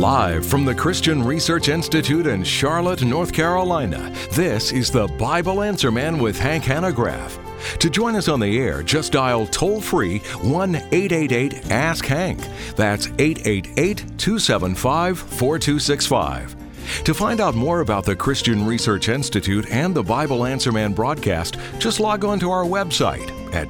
Live from the Christian Research Institute in Charlotte, North Carolina, this is the Bible Answer Man with Hank Hanegraaff. To join us on the air, just dial toll-free 1-888-ASK-HANK. That's 888-275-4265. To find out more about the Christian Research Institute and the Bible Answer Man broadcast, just log on to our website at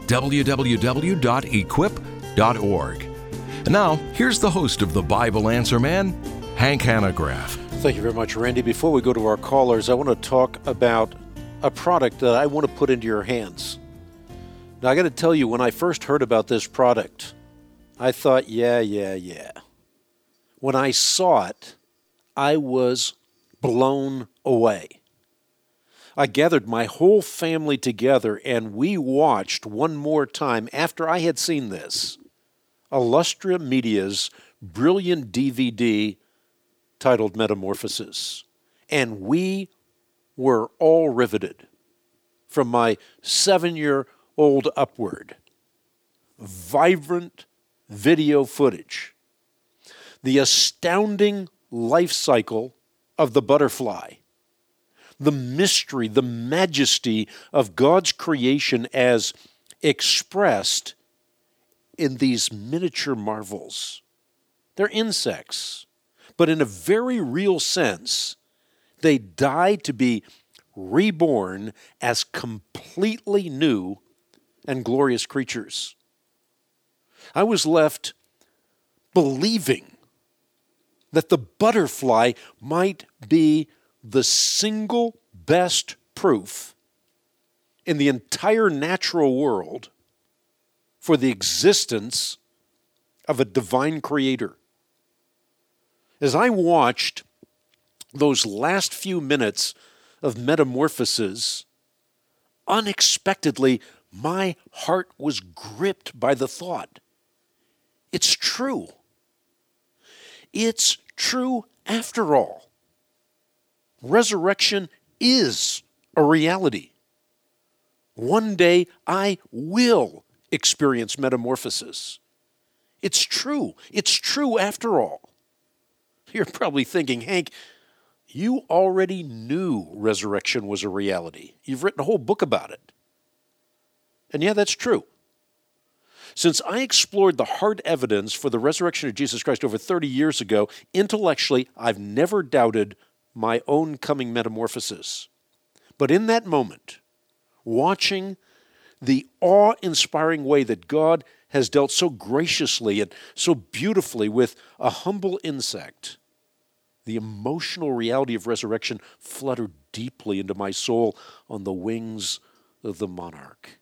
www.equip.org. And now, here's the host of the Bible Answer Man, Hank Hanegraaff. Thank you very much, Randy. Before we go to our callers, I want to talk about a product that I want to put into your hands. Now, I got to tell you, when I first heard about this product, I thought, yeah. When I saw it, I was blown away. I gathered my whole family together, and we watched one more time after I had seen this, Illustra Media's brilliant DVD titled Metamorphosis. And we were all riveted, from my 7-year-old upward. Vibrant video footage. The astounding life cycle of the butterfly. The mystery, the majesty of God's creation as expressed in these miniature marvels. They're insects, but in a very real sense, they die to be reborn as completely new and glorious creatures. I was left believing that the butterfly might be the single best proof in the entire natural world for the existence of a divine creator. As I watched those last few minutes of Metamorphosis, unexpectedly, my heart was gripped by the thought, it's true. It's true after all. Resurrection is a reality. One day I will experience metamorphosis. It's true. It's true after all. You're probably thinking, Hank, you already knew resurrection was a reality. You've written a whole book about it. And yeah, that's true. Since I explored the hard evidence for the resurrection of Jesus Christ over 30 years ago, intellectually, I've never doubted my own coming metamorphosis. But in that moment, watching the awe-inspiring way that God has dealt so graciously and so beautifully with a humble insect, the emotional reality of resurrection fluttered deeply into my soul on the wings of the monarch.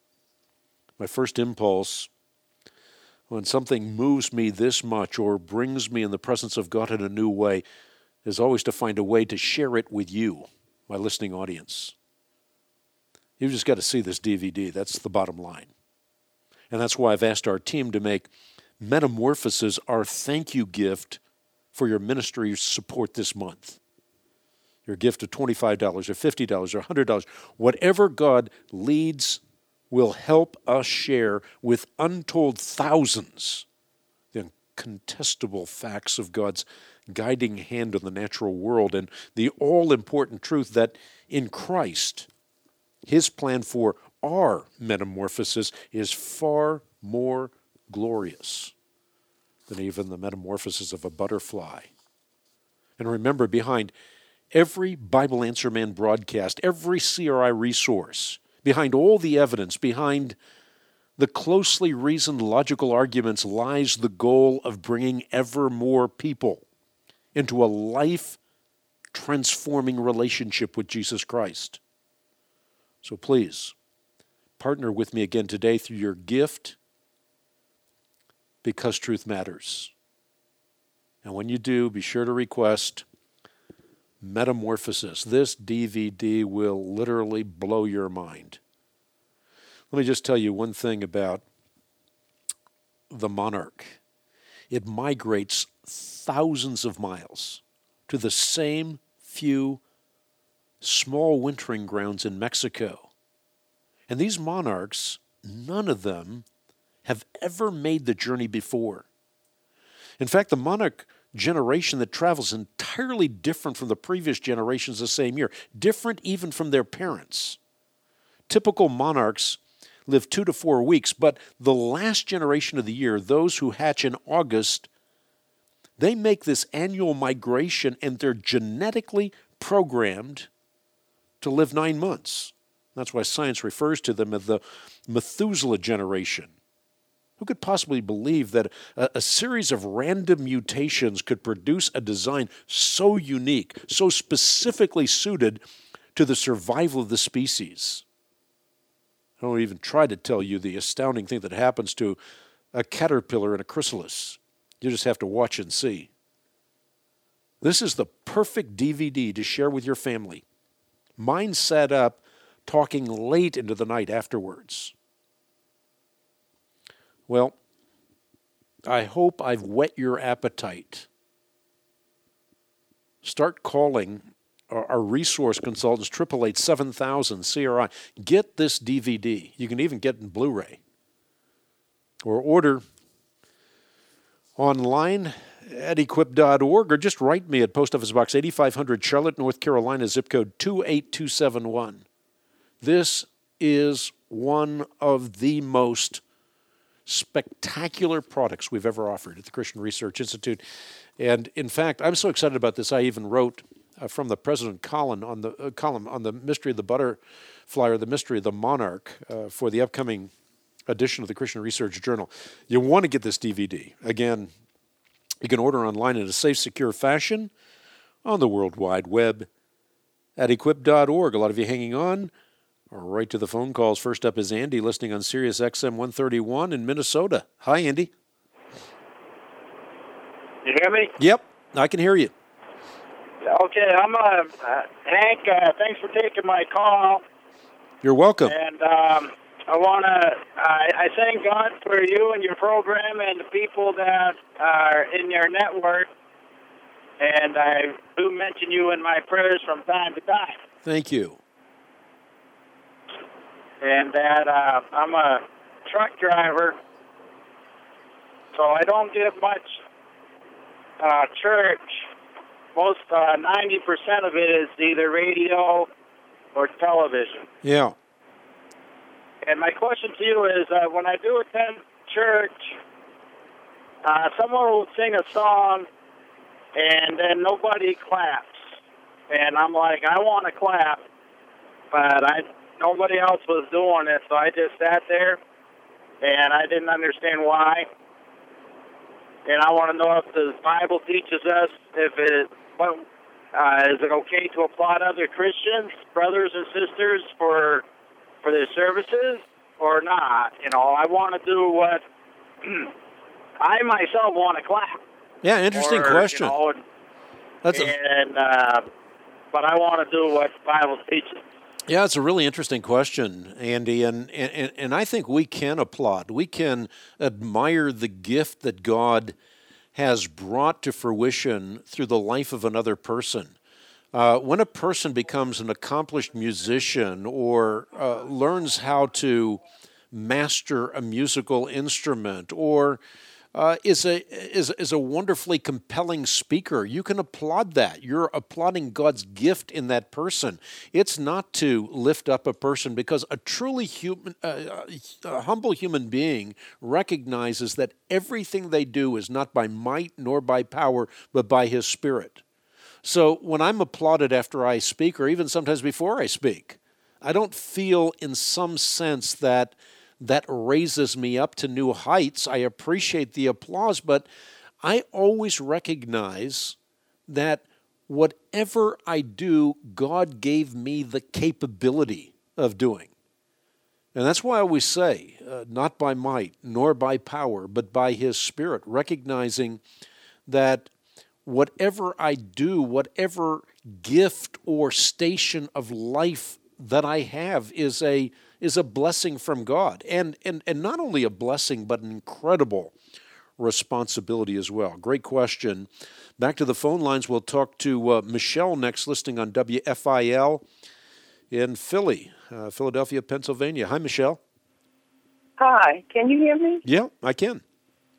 My first impulse, when something moves me this much or brings me in the presence of God in a new way, is always to find a way to share it with you, my listening audience. You've just got to see this DVD. That's the bottom line. And that's why I've asked our team to make Metamorphosis our thank you gift for your ministry support this month. Your gift of $25 or $50 or $100, whatever God leads will help us share with untold thousands the incontestable facts of God's guiding hand on the natural world and the all-important truth that in Christ, His plan for our metamorphosis is far more glorious than even the metamorphosis of a butterfly. And remember, behind every Bible Answer Man broadcast, every CRI resource, behind all the evidence, behind the closely reasoned logical arguments lies the goal of bringing ever more people into a life-transforming relationship with Jesus Christ. So please, partner with me again today through your gift because truth matters. And when you do, be sure to request Metamorphosis. This DVD will literally blow your mind. Let me just tell you one thing about the monarch. It migrates thousands of miles to the same few small wintering grounds in Mexico. And these monarchs, none of them have ever made the journey before. In fact, the monarch generation that travels entirely different from the previous generations the same year, different even from their parents. Typical monarchs live 2 to 4 weeks, but the last generation of the year, those who hatch in August, they make this annual migration and they're genetically programmed to live 9 months. That's why science refers to them as the Methuselah generation. Who could possibly believe that a series of random mutations could produce a design so unique, so specifically suited to the survival of the species? I don't even try to tell you the astounding thing that happens to a caterpillar and a chrysalis. You just have to watch and see. This is the perfect DVD to share with your family. Mine sat up talking late into the night afterwards. Well, I hope I've whet your appetite. Start calling our resource consultants, 888-7000-CRI. Get this DVD. You can even get it in Blu-ray. Or order online at equip.org, or just write me at Post Office Box 8500, Charlotte, North Carolina, zip code 28271. This is one of the most spectacular products we've ever offered at the Christian Research Institute. And in fact, I'm so excited about this, I even wrote from the President column on the mystery of the butterfly, or the mystery of the monarch, for the upcoming edition of the Christian Research Journal. You want to get this DVD. Again, you can order online in a safe, secure fashion on the World Wide Web at equip.org. A lot of you hanging on. Right to the phone calls. First up is Andy, listening on Sirius XM 131 in Minnesota. Hi, Andy. You hear me? Yep, I can hear you. Okay, I'm Hank. Thanks for taking my call. You're welcome. And I thank God for you and your program and the people that are in your network. And I do mention you in my prayers from time to time. Thank you. And that I'm a truck driver, so I don't get much church. Most 90% of it is either radio or television. Yeah. And my question to you is, when I do attend church, someone will sing a song, and then nobody claps. And I'm like, I want to clap, but nobody else was doing it, so I just sat there, and I didn't understand why. And I want to know if the Bible teaches us is it okay to applaud other Christians, brothers and sisters, for their services or not? You know, I want to do what I myself want to clap. Yeah, interesting question. You know, but I want to do what the Bible teaches. Yeah, it's a really interesting question, Andy, and I think we can applaud. We can admire the gift that God has brought to fruition through the life of another person. When a person becomes an accomplished musician or learns how to master a musical instrument, or is a wonderfully compelling speaker, you can applaud that. You're applauding God's gift in that person. It's not to lift up a person, because a truly humble human being recognizes that everything they do is not by might nor by power, but by His Spirit. So when I'm applauded after I speak, or even sometimes before I speak, I don't feel in some sense that raises me up to new heights. I appreciate the applause, but I always recognize that whatever I do, God gave me the capability of doing. And that's why I always say, not by might nor by power, but by His Spirit, recognizing that whatever I do, whatever gift or station of life that I have is a blessing from God, and not only a blessing, but an incredible responsibility as well. Great question. Back to the phone lines. We'll talk to Michelle next, listening on WFIL in Philadelphia, Pennsylvania. Hi, Michelle. Hi. Can you hear me? Yeah, I can.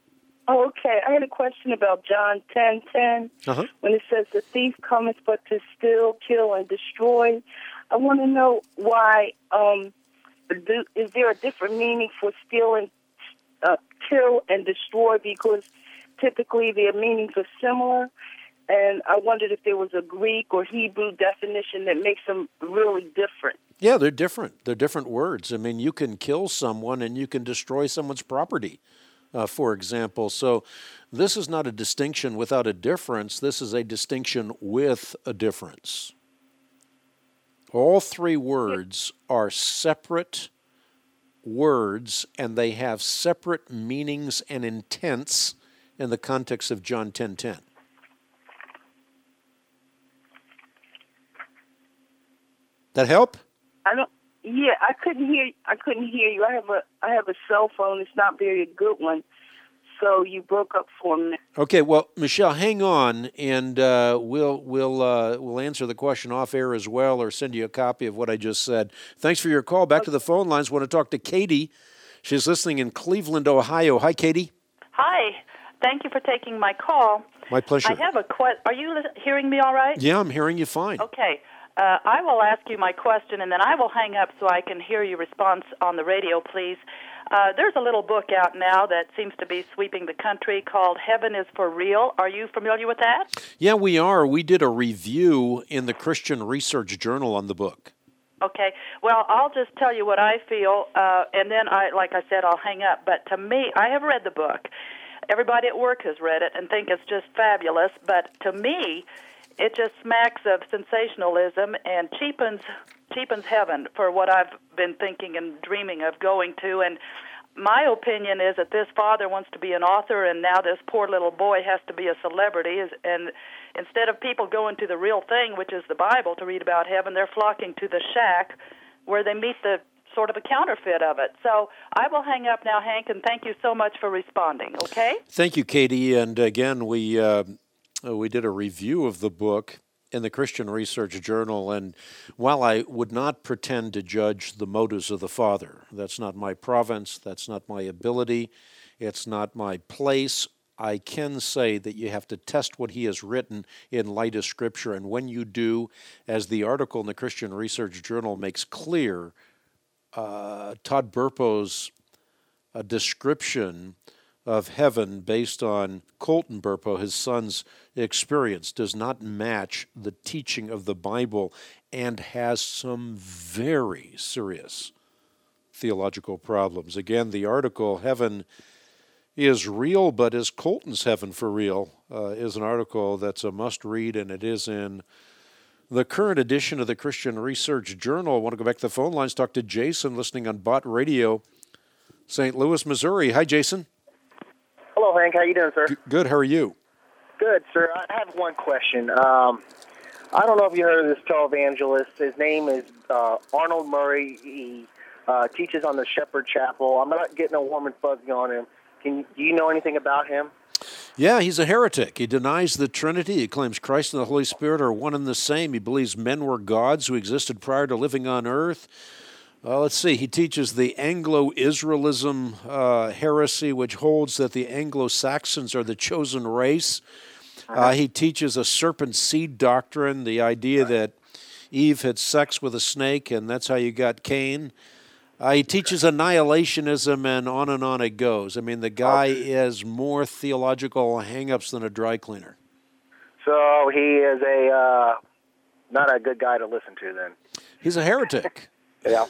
Oh, okay. I had a question about John 10:10, when it says the thief cometh but to steal, kill, and destroy. I want to know why. Is there a different meaning for steal and kill and destroy? Because typically their meanings are similar. And I wondered if there was a Greek or Hebrew definition that makes them really different. Yeah, they're different. They're different words. I mean, you can kill someone and you can destroy someone's property, for example. So this is not a distinction without a difference. This is a distinction with a difference. All three words are separate words, and they have separate meanings and intents in the context of John 10:10. That help? I couldn't hear you. I have a cell phone. It's not very a good one. So you broke up for me. Okay, well, Michelle, hang on, and we'll answer the question off air as well, or send you a copy of what I just said. Thanks for your call. Back to the phone lines. Want to talk to Katie. She's listening in Cleveland, Ohio. Hi, Katie. Hi. Thank you for taking my call. My pleasure. I have a question. Are you hearing me all right? Yeah, I'm hearing you fine. Okay. I will ask you my question, and then I will hang up so I can hear your response on the radio, please. There's a little book out now that seems to be sweeping the country called Heaven is for Real. Are you familiar with that? Yeah, we are. We did a review in the Christian Research Journal on the book. Okay. Well, I'll just tell you what I feel, and then, like I said, I'll hang up. But to me, I have read the book. Everybody at work has read it and think it's just fabulous. But to me, it just smacks of sensationalism and cheapens heaven for what I've been thinking and dreaming of going to. And my opinion is that this father wants to be an author, and now this poor little boy has to be a celebrity. And instead of people going to the real thing, which is the Bible, to read about heaven, they're flocking to the shack where they meet the sort of a counterfeit of it. So I will hang up now, Hank, and thank you so much for responding, okay? Thank you, Katie. And again, we did a review of the book in the Christian Research Journal, and while I would not pretend to judge the motives of the Father, that's not my province, that's not my ability, it's not my place, I can say that you have to test what he has written in light of Scripture, and when you do, as the article in the Christian Research Journal makes clear, Todd Burpo's description of heaven based on Colton Burpo, his son's experience, does not match the teaching of the Bible and has some very serious theological problems. Again, the article, Heaven is Real, but is Colton's Heaven for Real, is an article that's a must-read, and it is in the current edition of the Christian Research Journal. I want to go back to the phone lines, talk to Jason, listening on Bott Radio, St. Louis, Missouri. Hi, Jason. Hello, Hank. How you doing, sir? Good. How are you? Good, sir. I have one question. I don't know if you heard of this televangelist. His name is Arnold Murray. He teaches on the Shepherd Chapel. I'm not getting a warm and fuzzy on him. Do you know anything about him? Yeah, he's a heretic. He denies the Trinity. He claims Christ and the Holy Spirit are one and the same. He believes men were gods who existed prior to living on earth. Let's see, he teaches the Anglo-Israelism heresy, which holds that the Anglo-Saxons are the chosen race. He teaches a serpent seed doctrine, the idea that Eve had sex with a snake, and that's how you got Cain. He teaches annihilationism, and on it goes. I mean, the guy has more theological hang-ups than a dry cleaner. So he is not a good guy to listen to, then. He's a heretic. Yeah.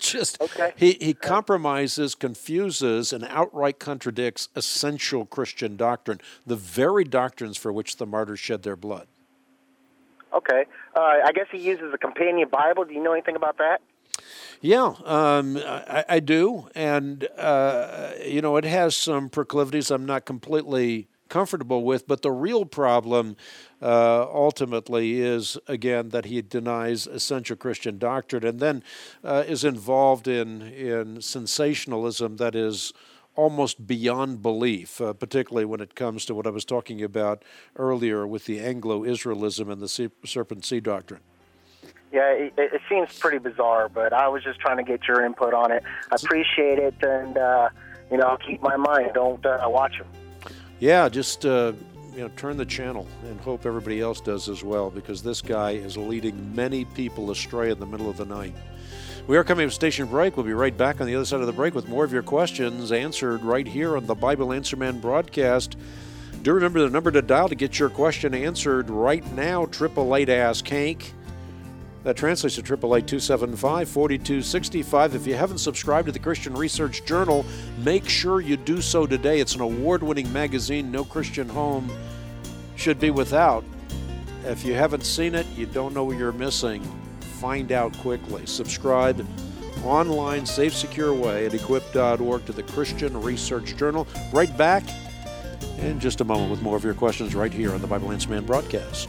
He compromises, confuses, and outright contradicts essential Christian doctrine, the very doctrines for which the martyrs shed their blood. Okay. I guess he uses a companion Bible. Do you know anything about that? Yeah, I do, and it has some proclivities I'm not completely comfortable with, but the real problem ultimately is, again, that he denies essential Christian doctrine and then is involved in sensationalism that is almost beyond belief, particularly when it comes to what I was talking about earlier with the Anglo-Israelism and the serpent seed doctrine. Yeah, it seems pretty bizarre, but I was just trying to get your input on it. I appreciate it, and I'll keep my mind. Don't watch him. Yeah, just turn the channel and hope everybody else does as well, because this guy is leading many people astray in the middle of the night. We are coming to a station break. We'll be right back on the other side of the break with more of your questions answered right here on the Bible Answer Man broadcast. Do remember the number to dial to get your question answered right now, 888-ASK-HANK. That translates to 888-275-4265. If you haven't subscribed to the Christian Research Journal, make sure you do so today. It's an award-winning magazine no Christian home should be without. If you haven't seen it, you don't know what you're missing. Find out quickly. Subscribe online, safe, secure way at equip.org to the Christian Research Journal. Right back in just a moment with more of your questions right here on the Bible Answer Man broadcast.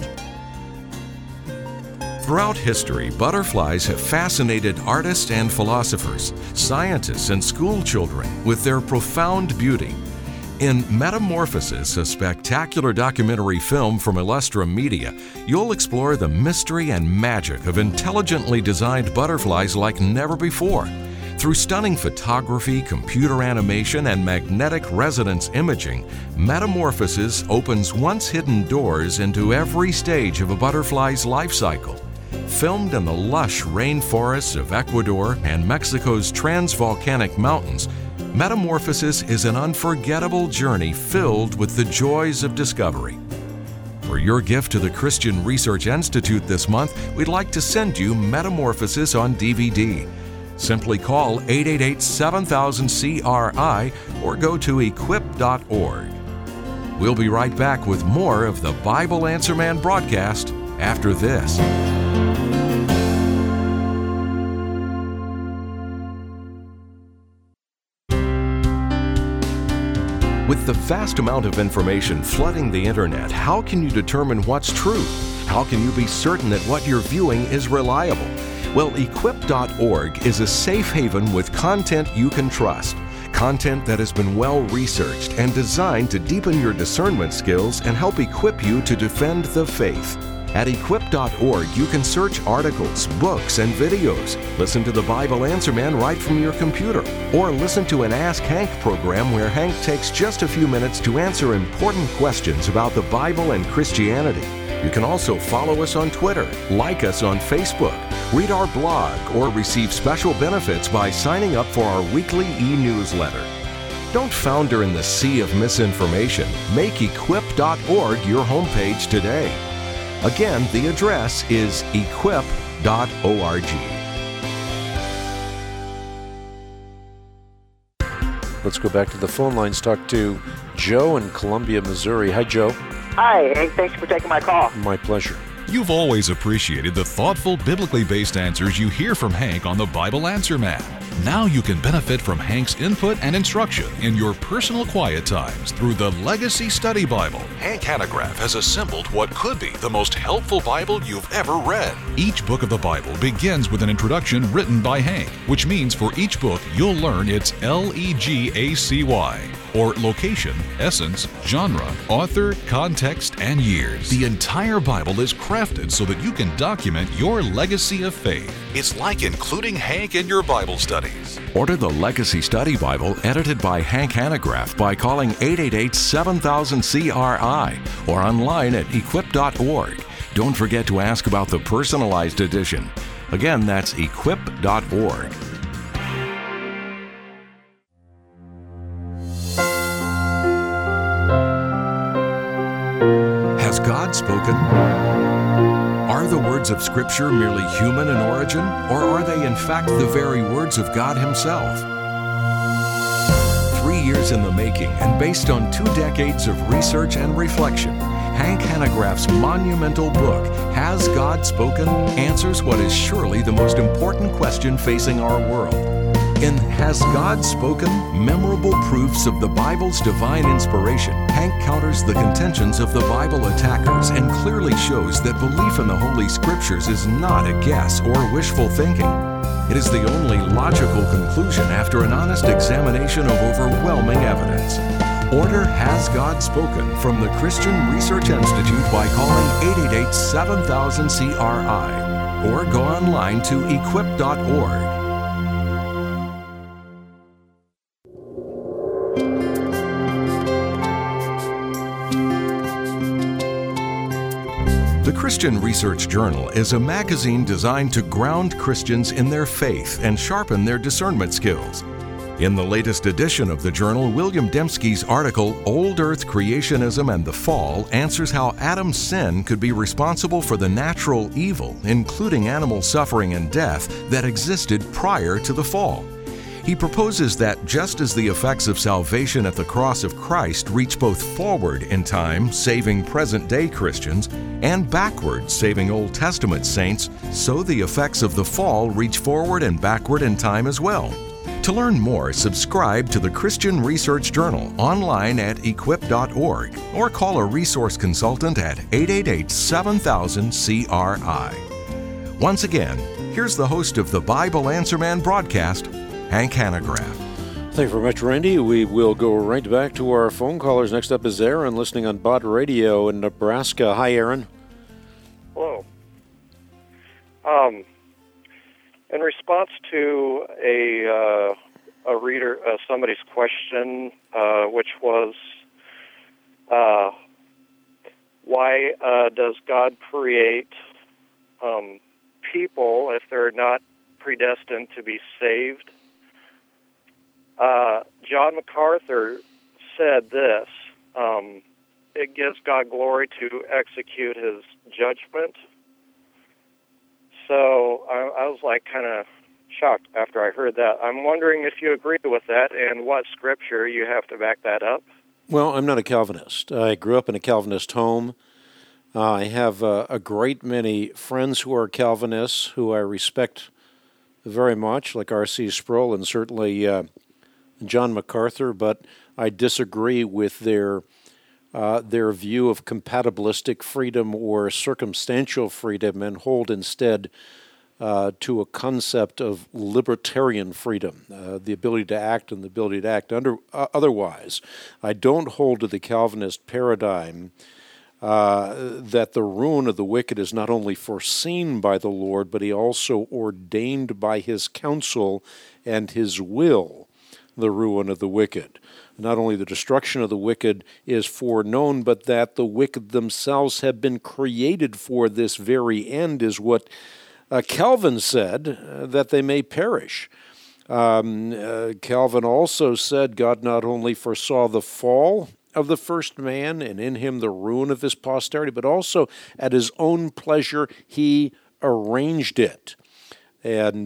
Throughout history, butterflies have fascinated artists and philosophers, scientists and school children with their profound beauty. In Metamorphosis, a spectacular documentary film from Illustrum Media, you'll explore the mystery and magic of intelligently designed butterflies like never before. Through stunning photography, computer animation, and magnetic resonance imaging, Metamorphosis opens once hidden doors into every stage of a butterfly's life cycle. Filmed in the lush rainforests of Ecuador and Mexico's transvolcanic mountains, Metamorphosis is an unforgettable journey filled with the joys of discovery. For your gift to the Christian Research Institute this month, we'd like to send you Metamorphosis on DVD. Simply call 888-7000-CRI or go to equip.org. We'll be right back with more of the Bible Answer Man broadcast after this. With the vast amount of information flooding the internet, how can you determine what's true? How can you be certain that what you're viewing is reliable? Well, equip.org is a safe haven with content you can trust. Content that has been well researched and designed to deepen your discernment skills and help equip you to defend the faith. At equip.org, you can search articles, books, and videos, listen to the Bible Answer Man right from your computer, or listen to an Ask Hank program where Hank takes just a few minutes to answer important questions about the Bible and Christianity. You can also follow us on Twitter, like us on Facebook, read our blog, or receive special benefits by signing up for our weekly e-newsletter. Don't founder in the sea of misinformation. Make equip.org your homepage today. Again, the address is equip.org. Let's go back to the phone lines, talk to Joe in Columbia, Missouri. Hi, Joe. Hi, Hank. Thanks for taking my call. My pleasure. You've always appreciated the thoughtful, biblically based answers you hear from Hank on the Bible Answer Man. Now you can benefit from Hank's input and instruction in your personal quiet times through the Legacy Study Bible. Hank Hanegraaff has assembled what could be the most helpful Bible you've ever read. Each book of the Bible begins with an introduction written by Hank, which means for each book you'll learn its LEGACY, or location, essence, genre, author, context, and years. The entire Bible is crafted so that you can document your legacy of faith. It's like including Hank in your Bible studies. Order the Legacy Study Bible edited by Hank Hanegraaff by calling 888-7000-CRI or online at equip.org. Don't forget to ask about the personalized edition. Again, that's equip.org. Has God spoken? Are the words of Scripture merely human in origin, or are they in fact the very words of God Himself? 3 years in the making and based on 2 decades of research and reflection, Hank Hanegraaff's monumental book, Has God Spoken?, answers what is surely the most important question facing our world. In Has God Spoken? Memorable Proofs of the Bible's Divine Inspiration, Hank counters the contentions of the Bible attackers and clearly shows that belief in the Holy Scriptures is not a guess or wishful thinking. It is the only logical conclusion after an honest examination of overwhelming evidence. Order Has God Spoken from the Christian Research Institute by calling 888-7000-CRI or go online to equip.org. The Christian Research Journal is a magazine designed to ground Christians in their faith and sharpen their discernment skills. In the latest edition of the journal, William Dembski's article, Old Earth Creationism and the Fall, answers how Adam's sin could be responsible for the natural evil, including animal suffering and death, that existed prior to the fall. He proposes that just as the effects of salvation at the cross of Christ reach both forward in time, saving present-day Christians, and backward, saving Old Testament saints, so the effects of the fall reach forward and backward in time as well. To learn more, subscribe to the Christian Research Journal online at equip.org or call a resource consultant at 888-7000-CRI. Once again, here's the host of the Bible Answer Man broadcast, Hank Hanegraaff. Thank you very much, Randy. We will go right back to our phone callers. Next up is Aaron, listening on Bott Radio in Nebraska. Hi, Aaron. Hello. In response to a reader, somebody's question, which was, why does God create people if they're not predestined to be saved? John MacArthur said this, it gives God glory to execute his judgment. So I was like kind of shocked after I heard that. I'm wondering if you agree with that and what scripture you have to back that up. Well, I'm not a Calvinist. I grew up in a Calvinist home. I have a great many friends who are Calvinists who I respect very much, like R.C. Sproul and certainly John MacArthur, but I disagree with their view of compatibilistic freedom or circumstantial freedom and hold instead to a concept of libertarian freedom, the ability to act and the ability to act otherwise. I don't hold to the Calvinist paradigm that the ruin of the wicked is not only foreseen by the Lord, but he also ordained by his counsel and his will the ruin of the wicked. Not only the destruction of the wicked is foreknown, but that the wicked themselves have been created for this very end is what Calvin said, that they may perish. Calvin also said God not only foresaw the fall of the first man and in him the ruin of his posterity, but also at his own pleasure he arranged it. And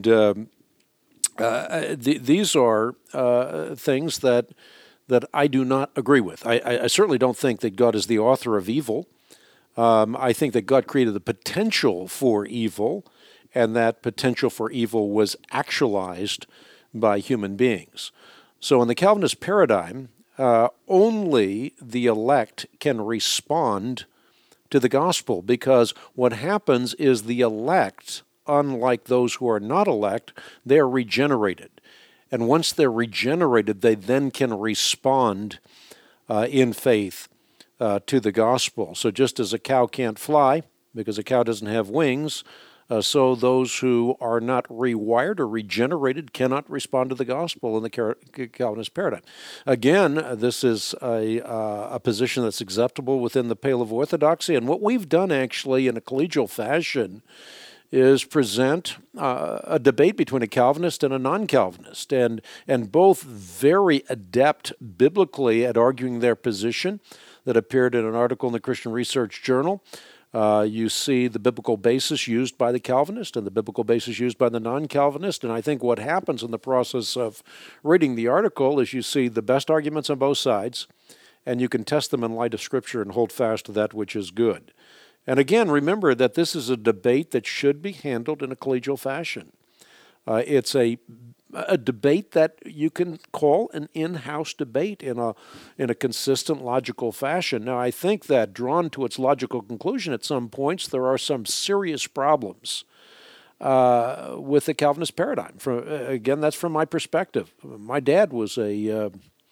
these are things that I do not agree with. I certainly don't think that God is the author of evil. I think that God created the potential for evil, and that potential for evil was actualized by human beings. So in the Calvinist paradigm, only the elect can respond to the gospel, because what happens is the elect, unlike those who are not elect, they're regenerated. And once they're regenerated, they then can respond in faith to the gospel. So just as a cow can't fly, because a cow doesn't have wings, so those who are not rewired or regenerated cannot respond to the gospel in the Calvinist paradigm. Again, this is a position that's acceptable within the pale of orthodoxy. And what we've done actually in a collegial fashion is present a debate between a Calvinist and a non-Calvinist, and both very adept biblically at arguing their position. That appeared in an article in the Christian Research Journal. You see the biblical basis used by the Calvinist and the biblical basis used by the non-Calvinist, and I think what happens in the process of reading the article is you see the best arguments on both sides, and you can test them in light of Scripture and hold fast to that which is good. And again, remember that this is a debate that should be handled in a collegial fashion. It's a debate that you can call an in-house debate in a consistent, logical fashion. Now, I think that drawn to its logical conclusion at some points, there are some serious problems with the Calvinist paradigm. Again, that's from my perspective. My dad was a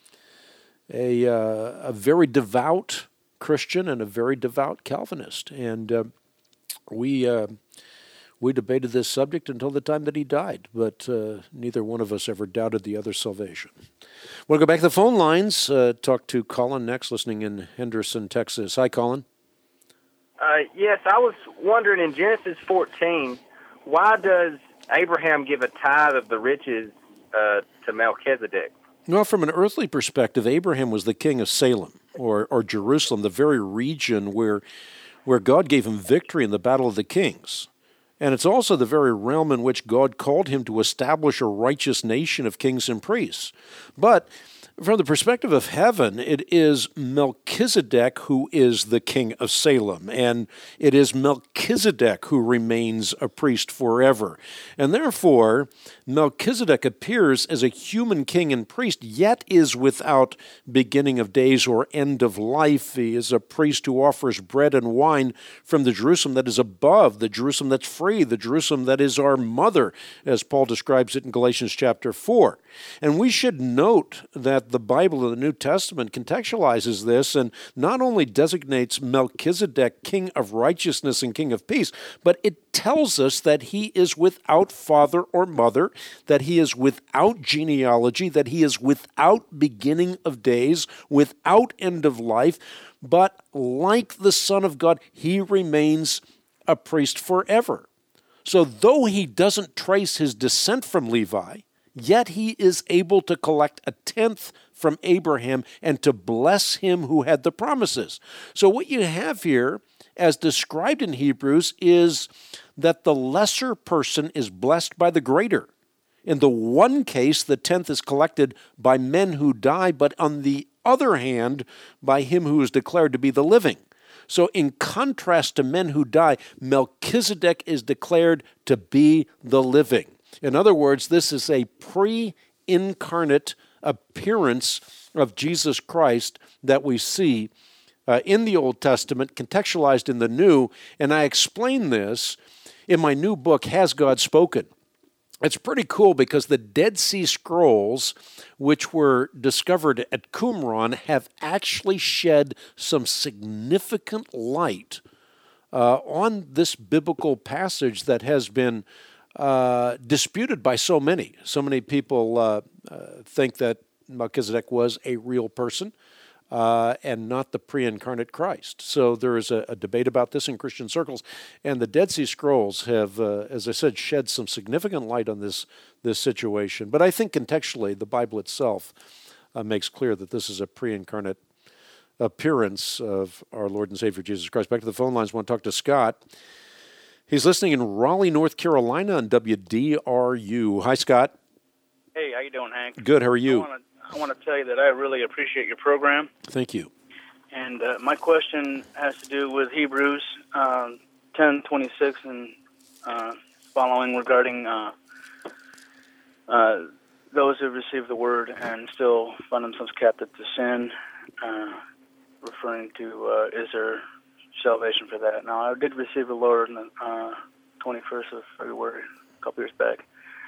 very devout Christian and a very devout Calvinist, and we debated this subject until the time that he died, but neither one of us ever doubted the other's salvation. We'll go back to the phone lines, talk to Colin next, listening in Henderson, Texas. Hi, Colin. Yes, I was wondering in Genesis 14, why does Abraham give a tithe of the riches to Melchizedek? Well, from an earthly perspective, Abraham was the king of Salem, or Jerusalem, the very region where God gave him victory in the Battle of the Kings. And it's also the very realm in which God called him to establish a righteous nation of kings and priests. But from the perspective of heaven, it is Melchizedek who is the king of Salem, and it is Melchizedek who remains a priest forever. And therefore, Melchizedek appears as a human king and priest, yet is without beginning of days or end of life. He is a priest who offers bread and wine from the Jerusalem that is above, the Jerusalem that's free, the Jerusalem that is our mother, as Paul describes it in Galatians chapter 4. And we should note that the Bible in the New Testament contextualizes this and not only designates Melchizedek king of righteousness and king of peace, but it tells us that he is without father or mother, that he is without genealogy, that he is without beginning of days, without end of life, but like the Son of God, he remains a priest forever. So though he doesn't trace his descent from Levi, yet he is able to collect a tenth from Abraham and to bless him who had the promises. So what you have here, as described in Hebrews, is that the lesser person is blessed by the greater. In the one case, the tenth is collected by men who die, but on the other hand, by him who is declared to be the living. So in contrast to men who die, Melchizedek is declared to be the living. In other words, this is a pre-incarnate appearance of Jesus Christ that we see in the Old Testament, contextualized in the New, and I explain this in my new book, Has God Spoken? It's pretty cool because the Dead Sea Scrolls, which were discovered at Qumran, have actually shed some significant light on this biblical passage that has been disputed by so many. So many people think that Melchizedek was a real person and not the pre-incarnate Christ. So there is a debate about this in Christian circles, and the Dead Sea Scrolls have, as I said, shed some significant light on this situation. But I think contextually, the Bible itself makes clear that this is a pre-incarnate appearance of our Lord and Savior Jesus Christ. Back to the phone lines. I want to talk to Scott. He's listening in Raleigh, North Carolina on WDRU. Hi, Scott. Hey, how you doing, Hank? Good. How are you? I want to tell you that I really appreciate your program. Thank you. And my question has to do with Hebrews 10:26 and following regarding those who receive the word and still find themselves captive to sin, referring to is there salvation for that. Now, I did receive the Lord on the 21st of February, a couple years back.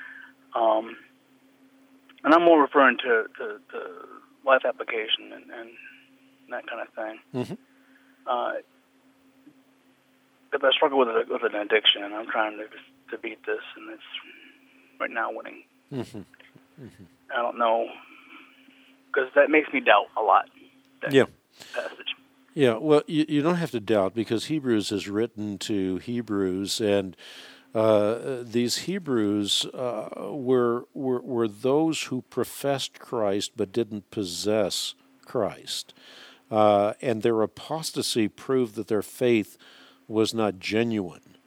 And I'm more referring to life application and that kind of thing. Mm-hmm. But I struggle with an addiction, and I'm trying to beat this, and it's right now winning. Mm-hmm. Mm-hmm. I don't know, because that makes me doubt a lot, that passage. Yeah, well, you don't have to doubt, because Hebrews is written to Hebrews, and these Hebrews were those who professed Christ but didn't possess Christ. And their apostasy proved that their faith was not genuine.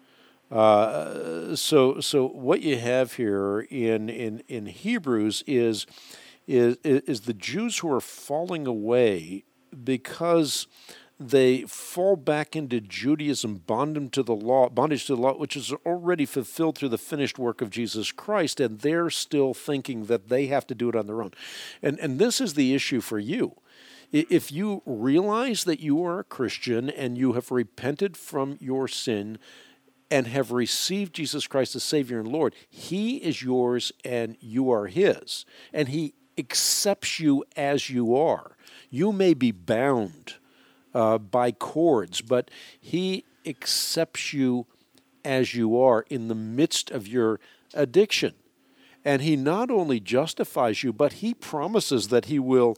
So what you have here in Hebrews is the Jews who are falling away because they fall back into Judaism, bondage to the law, which is already fulfilled through the finished work of Jesus Christ, and they're still thinking that they have to do it on their own. And this is the issue for you. If you realize that you are a Christian and you have repented from your sin and have received Jesus Christ as Savior and Lord, He is yours and you are His. And He accepts you as you are. You may be bound by cords, but He accepts you as you are in the midst of your addiction. And He not only justifies you, but He promises that He will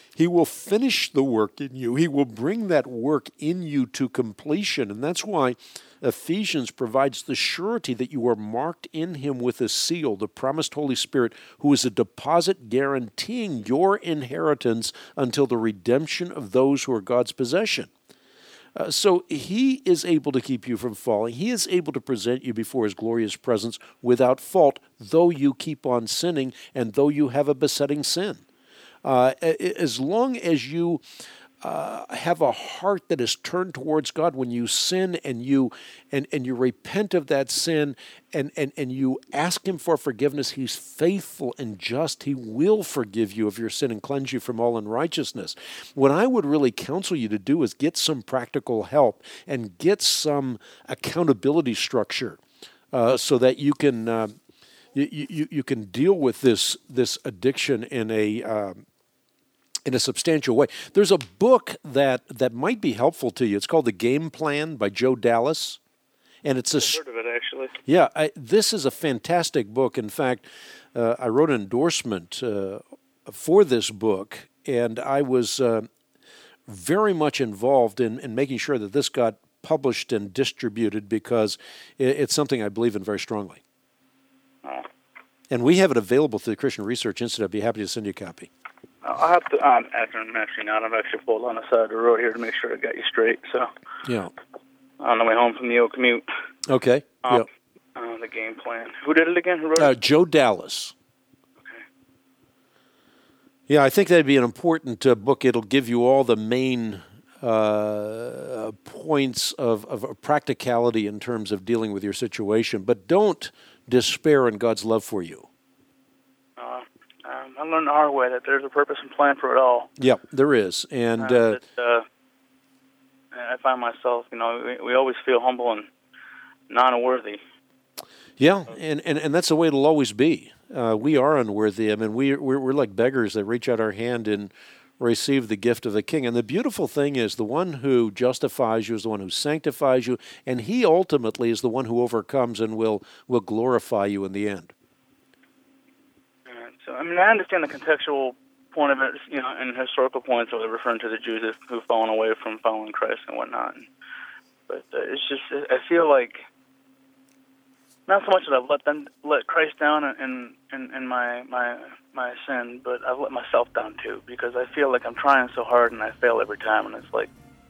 He will finish the work in you. He will bring that work in you to completion. And that's why Ephesians provides the surety that you are marked in him with a seal, the promised Holy Spirit, who is a deposit guaranteeing your inheritance until the redemption of those who are God's possession. So he is able to keep you from falling. He is able to present you before his glorious presence without fault, though you keep on sinning and though you have a besetting sin. As long as you have a heart that is turned towards God, when you sin and you repent of that sin and you ask him for forgiveness, he's faithful and just. He will forgive you of your sin and cleanse you from all unrighteousness. What I would really counsel you to do is get some practical help and get some accountability structure so that you can you can deal with this addiction in a substantial way. There's a book that might be helpful to you. It's called The Game Plan by Joe Dallas. And it's I've heard of it, actually. Yeah, this is a fantastic book. In fact, I wrote an endorsement for this book, and I was very much involved in making sure that this got published and distributed because it's something I believe in very strongly. And we have it available through the Christian Research Institute. I'd be happy to send you a copy. I'll have to, I'm actually not. I'm actually pulled on the side of the road here to make sure I got you straight. So, yeah. On the way home from the old commute. Okay. Yep. The Game Plan. Who did it again? Who wrote it? Joe Dallas. Okay. Yeah, I think that'd be an important book. It'll give you all the main points of practicality in terms of dealing with your situation. But don't despair in God's love for you. I learned the hard way that there's a purpose and plan for it all. Yeah, there is. And I find myself, we always feel humble and non-worthy. Yeah, and that's the way it'll always be. We are unworthy. I mean, we're like beggars that reach out our hand and receive the gift of the King. And the beautiful thing is the one who justifies you is the one who sanctifies you, and he ultimately is the one who overcomes and will glorify you in the end. So, I understand the contextual point of it, and historical points of it, referring to the Jews who've fallen away from following Christ and whatnot. But it's just, I feel like, not so much that I've let Christ down in my sin, but I've let myself down too, because I feel like I'm trying so hard and I fail every time, and it's like,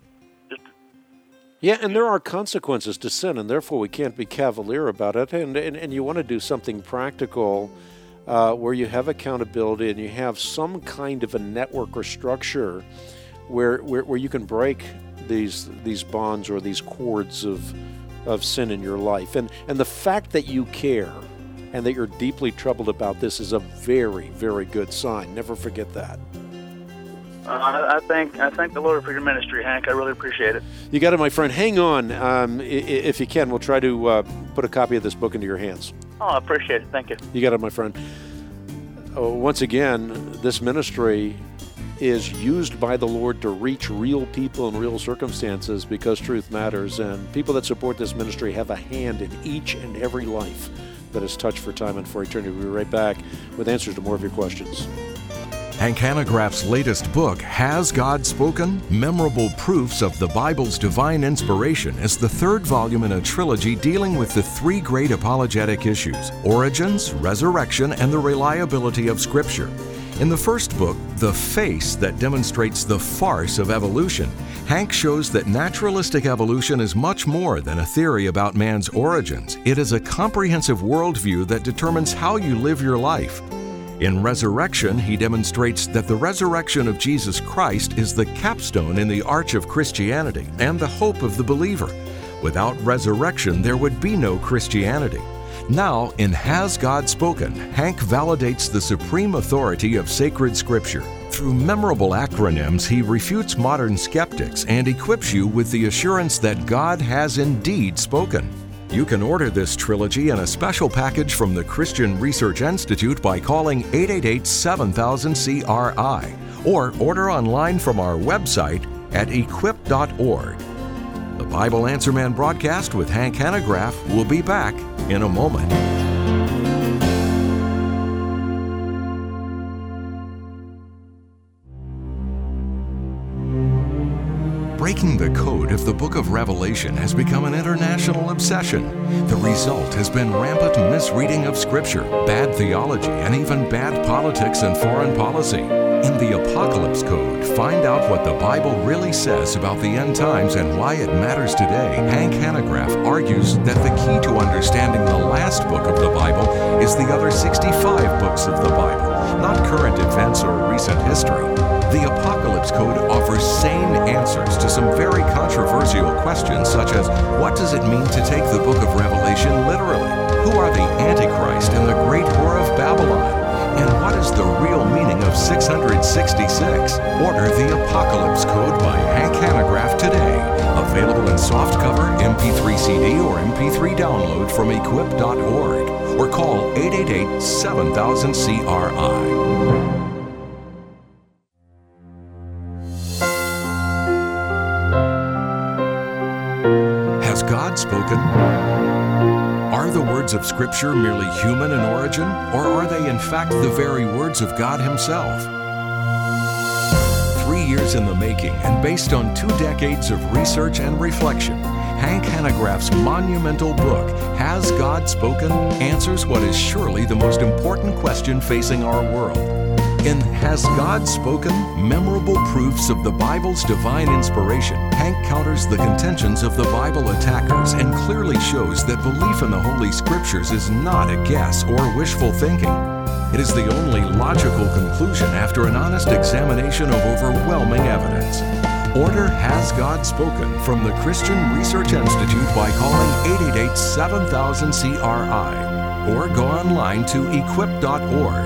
yeah, and there are consequences to sin, and therefore we can't be cavalier about it, and you want to do something practical where you have accountability and you have some kind of a network or structure where you can break these bonds or these cords of sin in your life. And the fact that you care and that you're deeply troubled about this is a very, very good sign. Never forget that. I thank the Lord for your ministry, Hank. I really appreciate it. You got it, my friend. Hang on. If you can, we'll try to put a copy of this book into your hands. Oh, I appreciate it. Thank you. You got it, my friend. Once again, this ministry is used by the Lord to reach real people in real circumstances because truth matters, and people that support this ministry have a hand in each and every life that is touched for time and for eternity. We'll be right back with answers to more of your questions. Hank Hanegraaff's latest book, Has God Spoken? Memorable Proofs of the Bible's Divine Inspiration, is the third volume in a trilogy dealing with the three great apologetic issues: origins, resurrection, and the reliability of Scripture. In the first book, The Face That Demonstrates the Farce of Evolution, Hank shows that naturalistic evolution is much more than a theory about man's origins. It is a comprehensive worldview that determines how you live your life. In Resurrection, he demonstrates that the resurrection of Jesus Christ is the capstone in the arch of Christianity and the hope of the believer. Without resurrection, there would be no Christianity. Now, in Has God Spoken?, Hank validates the supreme authority of sacred Scripture. Through memorable acronyms, he refutes modern skeptics and equips you with the assurance that God has indeed spoken. You can order this trilogy in a special package from the Christian Research Institute by calling 888-7000-CRI or order online from our website at equip.org. The Bible Answer Man broadcast with Hank Hanegraaff will be back in a moment. Breaking the code of the book of Revelation has become an international obsession. The result has been rampant misreading of Scripture, bad theology, and even bad politics and foreign policy. In the Apocalypse Code, find out what the Bible really says about the end times and why it matters today. Hank Hanegraaff argues that the key to understanding the last book of the Bible is the other 65 books of the Bible, not current events or recent history. The Apocalypse Code offers sane answers to some very controversial questions, such as what does it mean to take the book of Revelation literally? Who are the Antichrist and the Great Whore of Babylon? And what is the real meaning of 666? Order the Apocalypse Code by Hank Hanegraaff today. Available in softcover, MP3 CD, or MP3 download from equip.org. Or call 888-7000-CRI. Has God spoken? Are the words of Scripture merely human in origin, or are they in fact the very words of God Himself? 3 years in the making and based on 2 decades of research and reflection, Hank Hanegraaff's monumental book, Has God Spoken?, answers what is surely the most important question facing our world. In Has God Spoken? Memorable Proofs of the Bible's Divine Inspiration, Hank counters the contentions of the Bible attackers and clearly shows that belief in the Holy Scriptures is not a guess or wishful thinking. It is the only logical conclusion after an honest examination of overwhelming evidence. Order Has God Spoken from the Christian Research Institute by calling 888-7000-CRI or go online to equip.org.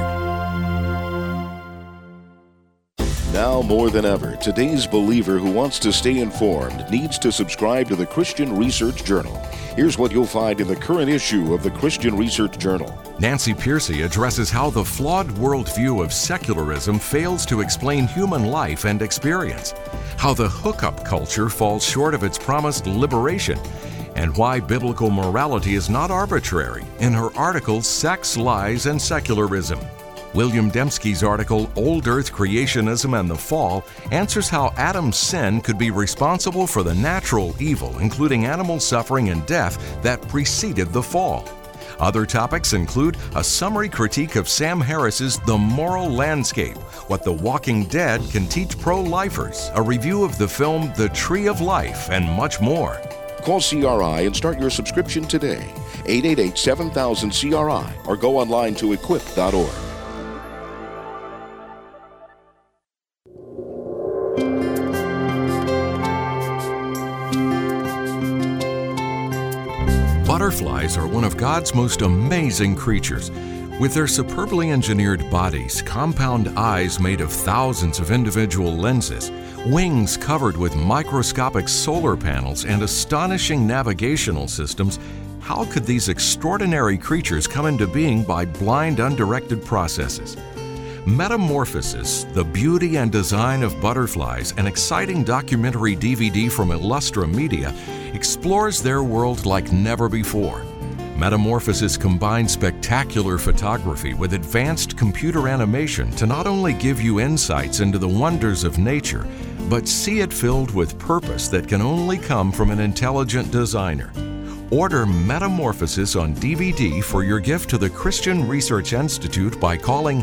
Now more than ever, today's believer who wants to stay informed needs to subscribe to the Christian Research Journal. Here's what you'll find in the current issue of the Christian Research Journal. Nancy Pearcey addresses how the flawed worldview of secularism fails to explain human life and experience, how the hookup culture falls short of its promised liberation, and why biblical morality is not arbitrary in her article, Sex, Lies, and Secularism. William Dembski's article, Old Earth Creationism and the Fall, answers how Adam's sin could be responsible for the natural evil, including animal suffering and death, that preceded the fall. Other topics include a summary critique of Sam Harris's The Moral Landscape, What the Walking Dead Can Teach Pro-Lifers, a review of the film The Tree of Life, and much more. Call CRI and start your subscription today. 888-7000-CRI or go online to equip.org. Butterflies are one of God's most amazing creatures. With their superbly engineered bodies, compound eyes made of thousands of individual lenses, wings covered with microscopic solar panels, and astonishing navigational systems, how could these extraordinary creatures come into being by blind, undirected processes? Metamorphosis, The Beauty and Design of Butterflies, an exciting documentary DVD from Illustra Media, explores their world like never before. Metamorphosis combines spectacular photography with advanced computer animation to not only give you insights into the wonders of nature, but see it filled with purpose that can only come from an intelligent designer. Order Metamorphosis on DVD for your gift to the Christian Research Institute by calling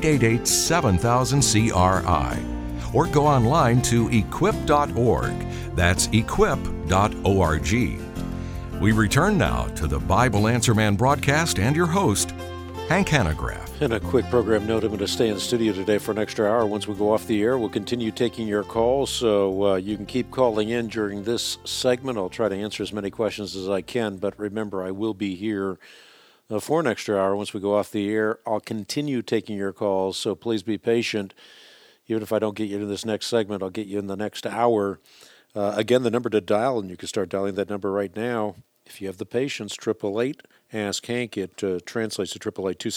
888-7000-CRI or go online to equip.org. That's equip.org. We return now to the Bible Answer Man broadcast and your host, Hank Hanegraaff. And a quick program note, I'm going to stay in the studio today for an extra hour. Once we go off the air, we'll continue taking your calls, so you can keep calling in during this segment. I'll try to answer as many questions as I can, but remember, I will be here for an extra hour. Once we go off the air, I'll continue taking your calls, so please be patient. Even if I don't get you in this next segment, I'll get you in the next hour. Again, the number to dial, and you can start dialing that number right now, if you have the patience, 888-ASK-HANK. It translates to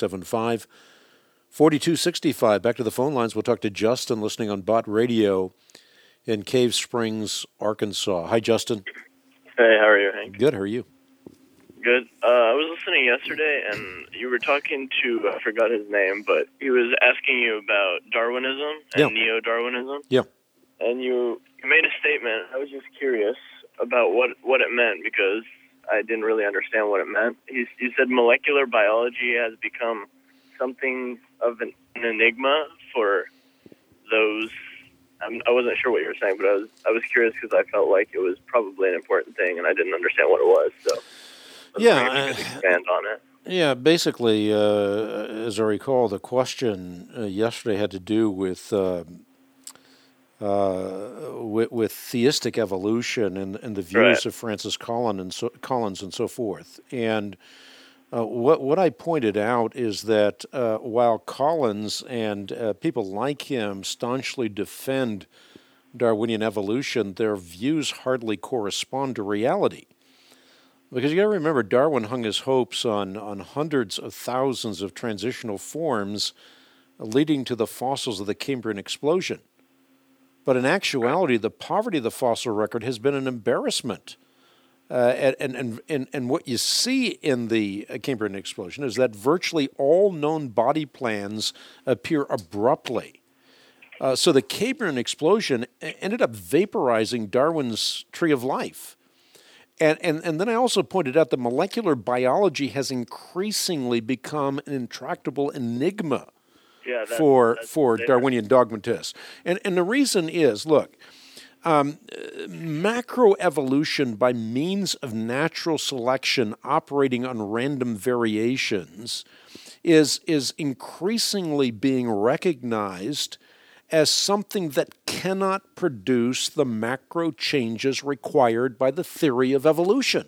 888-275-4265. Back to the phone lines. We'll talk to Justin, listening on Bott Radio in Cave Springs, Arkansas. Hi, Justin. Hey, how are you, Hank? Good. How are you? Good. I was listening yesterday, and you were talking to, I forgot his name, but he was asking you about Darwinism and neo-Darwinism. Yeah. And you you made a statement. I was just curious about what it meant because I didn't really understand what it meant. You said molecular biology has become something of an enigma for those. I wasn't sure what you were saying, but I was curious because I felt like it was probably an important thing, and I didn't understand what it was. So, expand on it. Yeah, basically, as I recall, the question yesterday had to do with theistic evolution and the views of Francis Collins and so forth. And what I pointed out is that while Collins and people like him staunchly defend Darwinian evolution, their views hardly correspond to reality. Because you got to remember, Darwin hung his hopes on hundreds of thousands of transitional forms leading to the fossils of the Cambrian explosion. But in actuality, the poverty of the fossil record has been an embarrassment. And what you see in the Cambrian explosion is that virtually all known body plans appear abruptly. So the Cambrian explosion ended up vaporizing Darwin's tree of life. And then I also pointed out that molecular biology has increasingly become an intractable enigma for Darwinian dogmatists. And the reason is, look, macroevolution by means of natural selection operating on random variations is increasingly being recognized as something that cannot produce the macro changes required by the theory of evolution.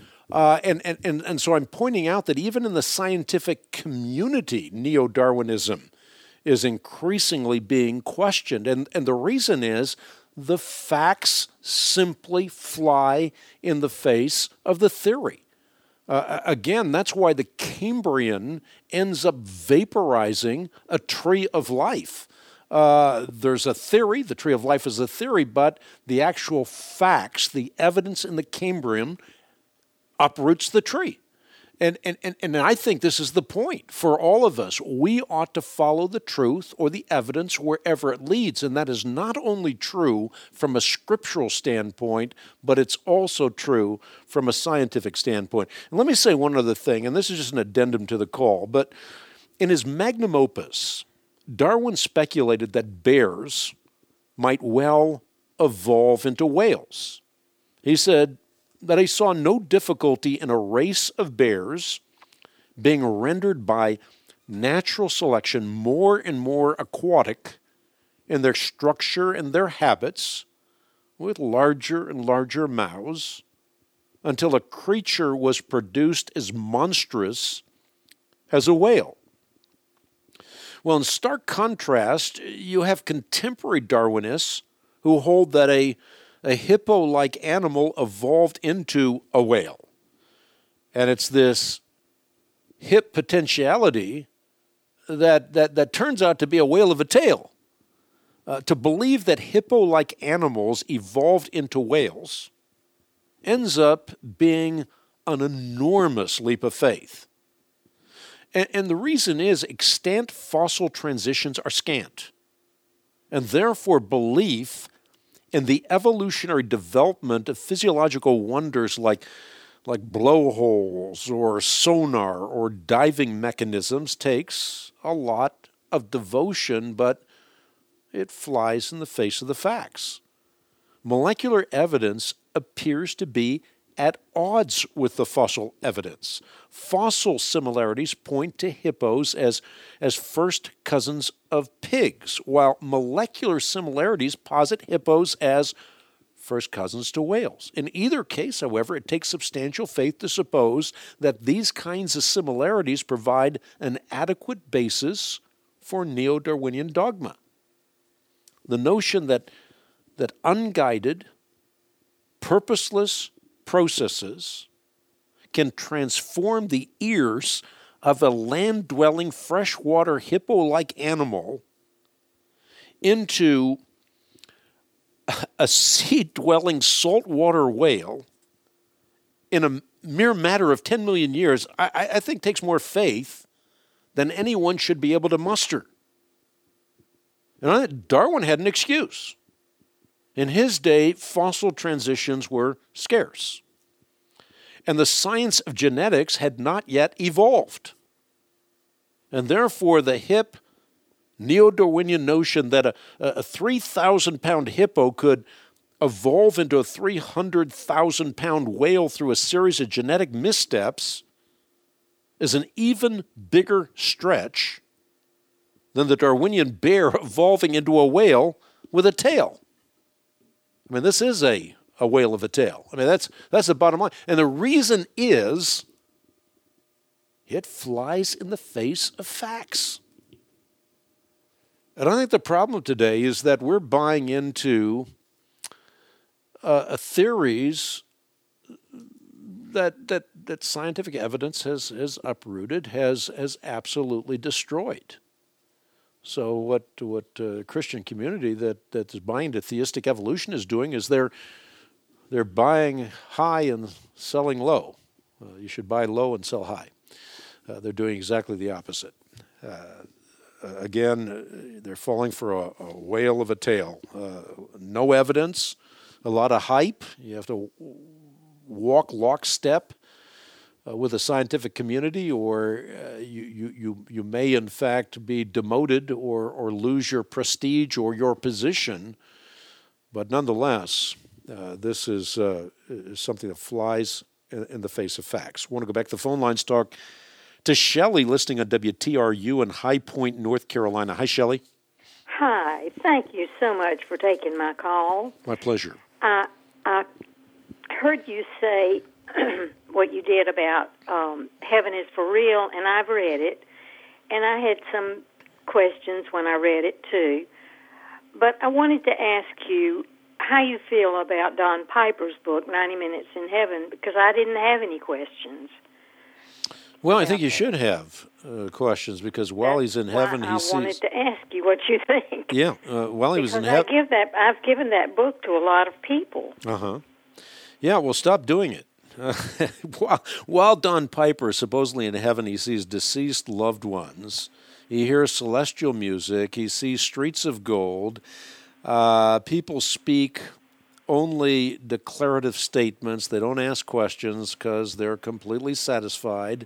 And so I'm pointing out that even in the scientific community, neo-Darwinism is increasingly being questioned. And the reason is the facts simply fly in the face of the theory. Again, that's why the Cambrian ends up vaporizing a tree of life. There's a theory, the tree of life is a theory, but the actual facts, the evidence in the Cambrian uproots the tree. And I think this is the point for all of us. We ought to follow the truth or the evidence wherever it leads. And that is not only true from a scriptural standpoint, but it's also true from a scientific standpoint. And let me say one other thing, and this is just an addendum to the call, but in his magnum opus, Darwin speculated that bears might well evolve into whales. He said that he saw no difficulty in a race of bears being rendered by natural selection more and more aquatic in their structure and their habits, with larger and larger mouths, until a creature was produced as monstrous as a whale. Well, in stark contrast, you have contemporary Darwinists who hold that a hippo-like animal evolved into a whale. And it's this hip potentiality that turns out to be a whale of a tail. To believe that hippo-like animals evolved into whales ends up being an enormous leap of faith. And the reason is extant fossil transitions are scant. And therefore belief in the evolutionary development of physiological wonders like blowholes or sonar or diving mechanisms takes a lot of devotion, but it flies in the face of the facts. Molecular evidence appears to be at odds with the fossil evidence. Fossil similarities point to hippos as first cousins of pigs, while molecular similarities posit hippos as first cousins to whales. In either case, however, it takes substantial faith to suppose that these kinds of similarities provide an adequate basis for neo-Darwinian dogma. The notion that unguided, purposeless processes can transform the ears of a land-dwelling freshwater hippo-like animal into a sea-dwelling saltwater whale in a mere matter of 10 million years, I think takes more faith than anyone should be able to muster. And Darwin had an excuse. In his day, fossil transitions were scarce. And the science of genetics had not yet evolved. And therefore, the hip neo-Darwinian notion that a 3,000-pound hippo could evolve into a 300,000-pound whale through a series of genetic missteps is an even bigger stretch than the Darwinian bear evolving into a whale with a tail. I mean, this is a whale of a tail. I mean, that's the bottom line. And the reason is it flies in the face of facts. And I think the problem today is that we're buying into theories that scientific evidence has uprooted, has absolutely destroyed. So what Christian community that is buying into theistic evolution is doing is they're buying high and selling low. You should buy low and sell high. They're doing exactly the opposite. Again, they're falling for a whale of a tale. No evidence, a lot of hype. You have to walk lockstep with a scientific community, or you may in fact be demoted or lose your prestige or your position. But nonetheless, this is something that flies in the face of facts. I want to go back to the phone lines, talk to Shelley, listening on WTRU in High Point, North Carolina. Hi, Shelley. Hi. Thank you so much for taking my call. My pleasure. I heard you say what you did about heaven is for real, and I've read it, and I had some questions when I read it too. But I wanted to ask you how you feel about Don Piper's book, 90 Minutes in Heaven, because I didn't have any questions. Well, I think you should have questions, because while he's in heaven, he sees... I wanted to ask you what you think. Yeah, while he was in heaven... I've given that book to a lot of people. Uh-huh. Yeah, well, stop doing it. While Don Piper is supposedly in heaven, he sees deceased loved ones. He hears celestial music. He sees streets of gold. People speak only declarative statements. They don't ask questions because they're completely satisfied.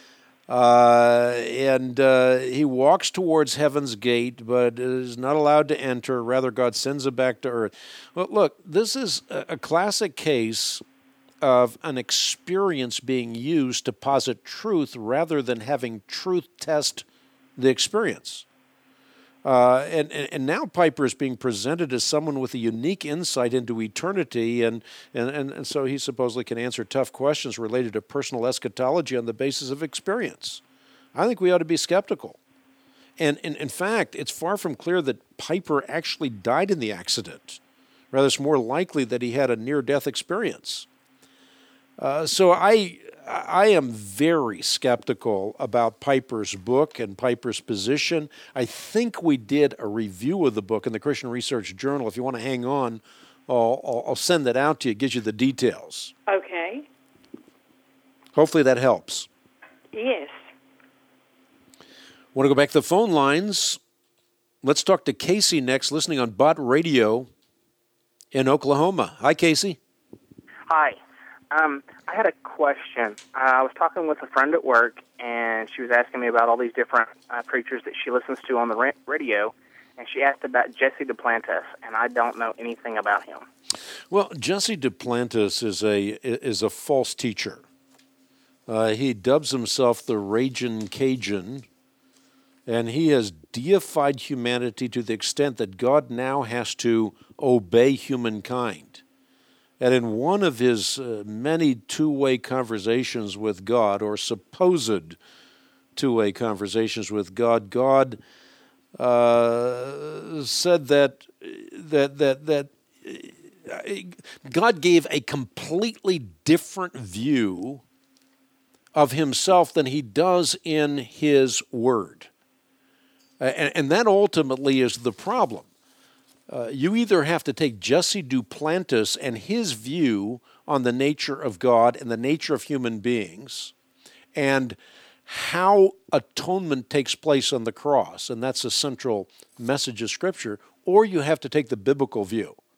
And he walks towards heaven's gate, but is not allowed to enter. Rather, God sends him back to earth. Well, look, this is a classic case of an experience being used to posit truth rather than having truth test the experience. And now Piper is being presented as someone with a unique insight into eternity, and so he supposedly can answer tough questions related to personal eschatology on the basis of experience. I think we ought to be skeptical. And in fact, it's far from clear that Piper actually died in the accident. Rather, it's more likely that he had a near-death experience. So I am very skeptical about Piper's book and Piper's position. I think we did a review of the book in the Christian Research Journal. If you want to hang on, I'll send that out to you. It gives you the details. Okay. Hopefully that helps. Yes. Want to go back to the phone lines? Let's talk to Casey next, listening on Bott Radio in Oklahoma. Hi, Casey. Hi. I had a question. I was talking with a friend at work, and she was asking me about all these different preachers that she listens to on the radio, and she asked about Jesse Duplantis, and I don't know anything about him. Well, Jesse Duplantis is a false teacher. He dubs himself the Ragin' Cajun, and he has deified humanity to the extent that God now has to obey humankind. And in one of his many two-way conversations with God, or supposed two-way conversations with God, God said that God gave a completely different view of himself than he does in his word. And that ultimately is the problem. You either have to take Jesse Duplantis and his view on the nature of God and the nature of human beings and how atonement takes place on the cross, and that's a central message of Scripture, or you have to take the biblical view.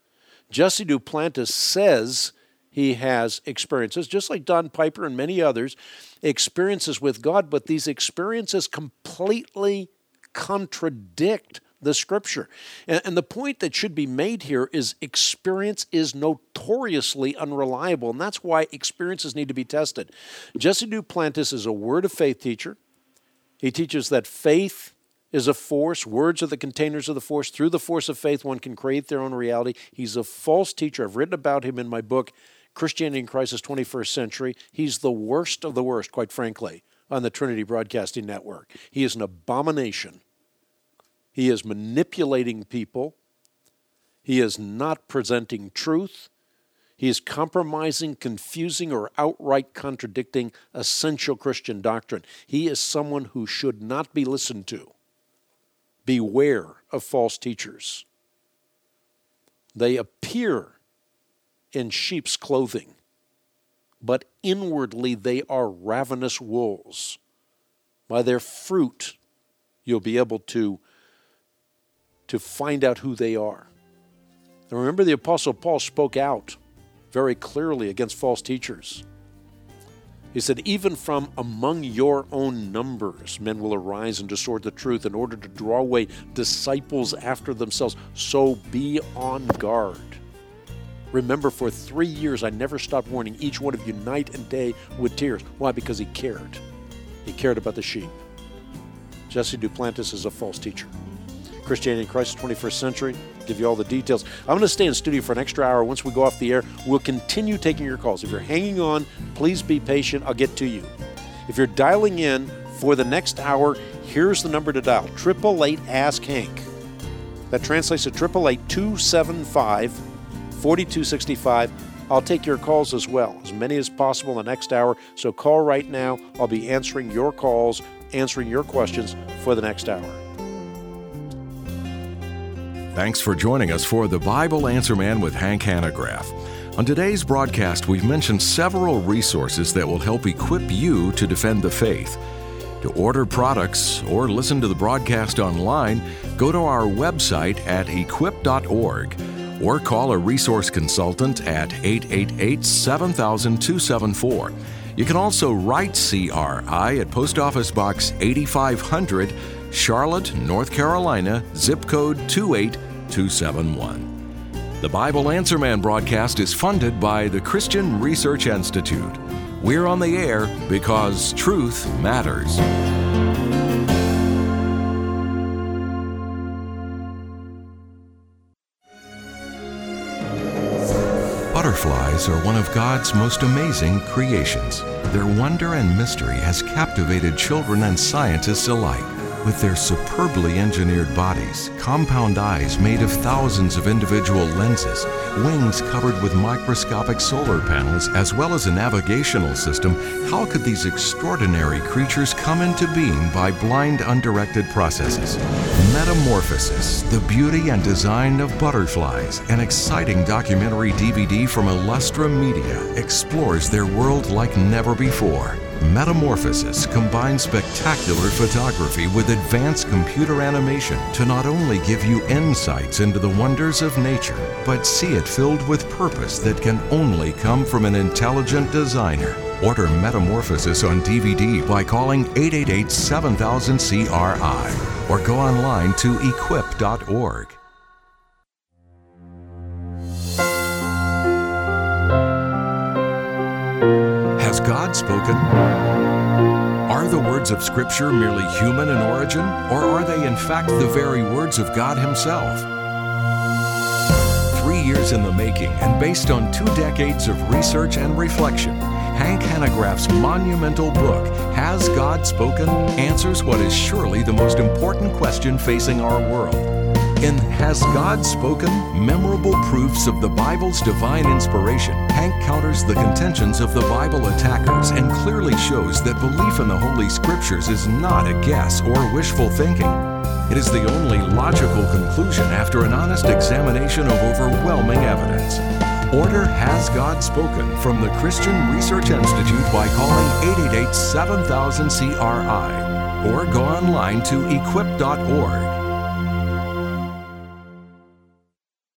Jesse Duplantis says he has experiences, just like Don Piper and many others, experiences with God, but these experiences completely contradict the Scripture. And the point that should be made here is experience is notoriously unreliable, and that's why experiences need to be tested. Jesse Duplantis is a Word of Faith teacher. He teaches that faith is a force. Words are the containers of the force. Through the force of faith, one can create their own reality. He's a false teacher. I've written about him in my book, Christianity in Crisis, 21st Century. He's the worst of the worst, quite frankly, on the Trinity Broadcasting Network. He is an abomination. He is manipulating people. He is not presenting truth. He is compromising, confusing, or outright contradicting essential Christian doctrine. He is someone who should not be listened to. Beware of false teachers. They appear in sheep's clothing, but inwardly they are ravenous wolves. By their fruit, you'll be able to find out who they are. And remember, the Apostle Paul spoke out very clearly against false teachers. He said, even from among your own numbers, men will arise and distort the truth in order to draw away disciples after themselves. So be on guard. Remember, for 3 years, I never stopped warning each one of you night and day with tears. Why? Because he cared. He cared about the sheep. Jesse Duplantis is a false teacher. Christianity in Crisis, 21st Century. Give you all the details. I'm going to stay in studio for an extra hour. Once we go off the air, we'll continue taking your calls. If you're hanging on, please be patient. I'll get to you. If you're dialing in for the next hour, here's the number to dial, 888-ASK-HANK. That translates to 888-275-4265. I'll take your calls as well, as many as possible in the next hour. So call right now. I'll be answering your calls, answering your questions for the next hour. Thanks for joining us for the Bible Answer Man with Hank Hanegraaff. On today's broadcast, we've mentioned several resources that will help equip you to defend the faith. To order products or listen to the broadcast online, go to our website at equip.org or call a resource consultant at 888-7000-274. You can also write CRI at Post Office Box 8500, Charlotte, North Carolina, zip code 28271. The Bible Answer Man broadcast is funded by the Christian Research Institute. We're on the air because truth matters. Butterflies are one of God's most amazing creations. Their wonder and mystery has captivated children and scientists alike. With their superbly engineered bodies, compound eyes made of thousands of individual lenses, wings covered with microscopic solar panels, as well as a navigational system, how could these extraordinary creatures come into being by blind, undirected processes? Metamorphosis, the beauty and design of butterflies, an exciting documentary DVD from Illustra Media, explores their world like never before. Metamorphosis combines spectacular photography with advanced computer animation to not only give you insights into the wonders of nature, but see it filled with purpose that can only come from an intelligent designer. Order Metamorphosis on DVD by calling 888-7000-CRI or go online to equip.org. Has God spoken? Are the words of Scripture merely human in origin, or are they in fact the very words of God Himself? 3 years in the making and based on 2 decades of research and reflection, Hank Hanegraaff's monumental book, Has God Spoken?, answers what is surely the most important question facing our world. In Has God Spoken? Memorable Proofs of the Bible's Divine Inspiration, Hank counters the contentions of the Bible attackers and clearly shows that belief in the Holy Scriptures is not a guess or wishful thinking. It is the only logical conclusion after an honest examination of overwhelming evidence. Order Has God Spoken from the Christian Research Institute by calling 888-7000-CRI or go online to equip.org.